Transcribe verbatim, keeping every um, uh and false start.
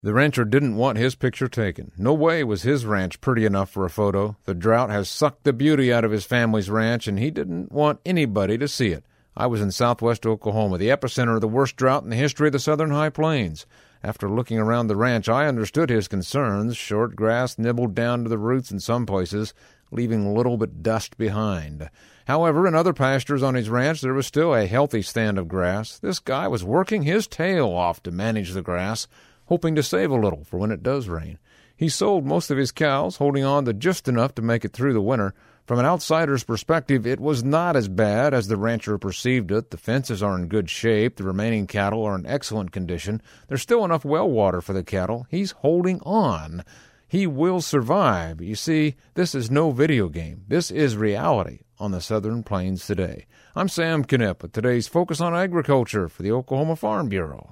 The rancher didn't want his picture taken. No way was his ranch pretty enough for a photo. The drought has sucked the beauty out of his family's ranch, and he didn't want anybody to see it. I was in southwest Oklahoma, the epicenter of the worst drought in the history of the southern high plains. After looking around the ranch, I understood his concerns. Short grass nibbled down to the roots in some places, leaving little but dust behind. However, in other pastures on his ranch, there was still a healthy stand of grass. This guy was working his tail off to manage the grass, hoping to save a little for when it does rain. He sold most of his cows, holding on to just enough to make it through the winter. From an outsider's perspective, it was not as bad as the rancher perceived it. The fences are in good shape. The remaining cattle are in excellent condition. There's still enough well water for the cattle. He's holding on. He will survive. You see, this is no video game. This is reality on the Southern Plains today. I'm Sam Knipp with today's Focus on Agriculture for the Oklahoma Farm Bureau.